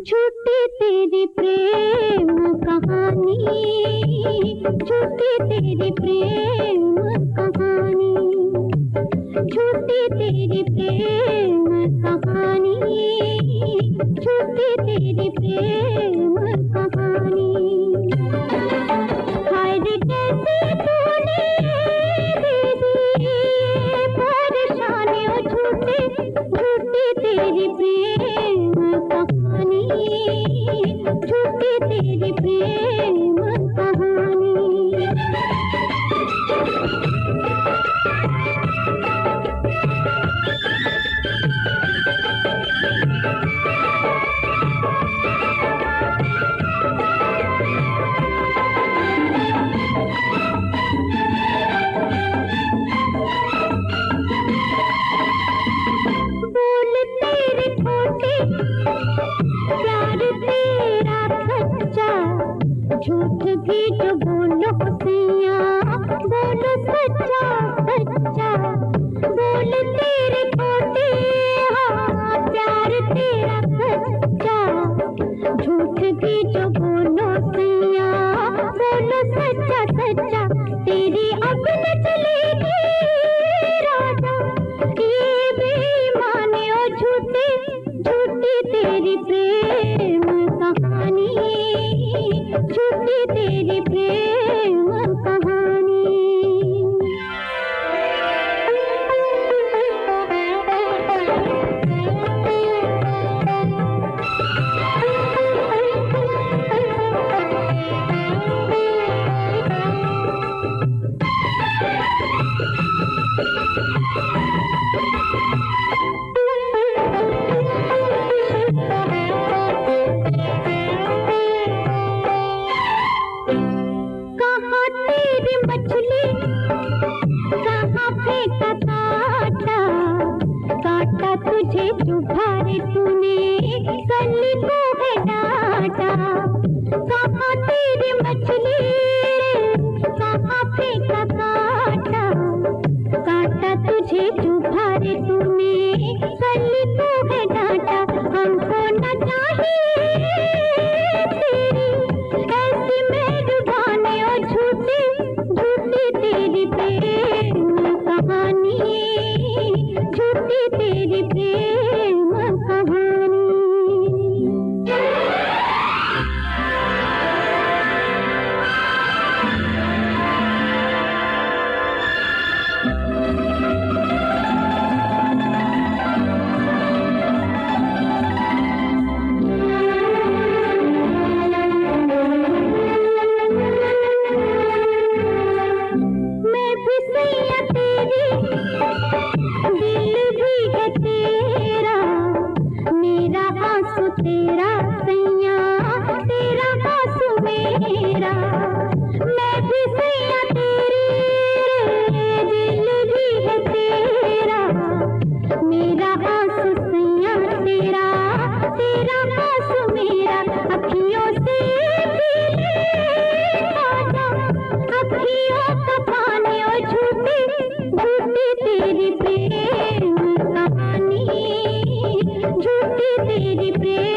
झूठी तेरी प्रेम कहानी, झूठी तेरी प्रेम कहानी, झूठी तेरी प्रेम कहानी, झूठी तेरी प्रेम कहानी। हाय रे कैसे तूने दे दी परेशानी, ओ झूठी झूठी तेरी प्रेम कहानी, झूठी तेरी प्रेम कहानी। बोल तेरे खोटे प्यार तेरा सच्चा, झूठ भी तो बोलो सैया, बोलो सच्चा सच्चा। बोल तेरे खोटे हाँ प्यार तेरा सच्चा, झूठ भी जो बोलो सैया, बोलो सच्चा सच्चा। तेरी अब न चलेगी राजा ये बेईमानी, ओ झूठी झूठी तेरी प्रेम कहानी, झूठी तेरी प्रेम कहानी। कहाँ तेरी मछली, कहाँ फेंका कांटा, कांटा तुझे चुभा रे तूने कली को है डांटा। कहाँ तेरी मछली, कहाँ फेंका कांटा, कांटा तुझे चुभा रे तूने कली को है डांटा। हमको न चाहिए तेरी ऐसी मेहरबानी, और झूठी झूठी तेरी प्रेम कहानी, झूठी तेरी प्रेम कहानी। मैं भी सैया तेरी, दिल भी है तेरा, मेरा आंसू तेरा सैया, तेरा आंसू मेरा। मैं भी सैया तेरी, दिल भी है तेरा, मेरा आंसू सैया तेरा, तेरा आंसू मेरा। अखियों से पी ले खाना, अखियों का पानी, और झूठी झूठी तेरी प्रेम कहानी, झूठी तेरी प्रेम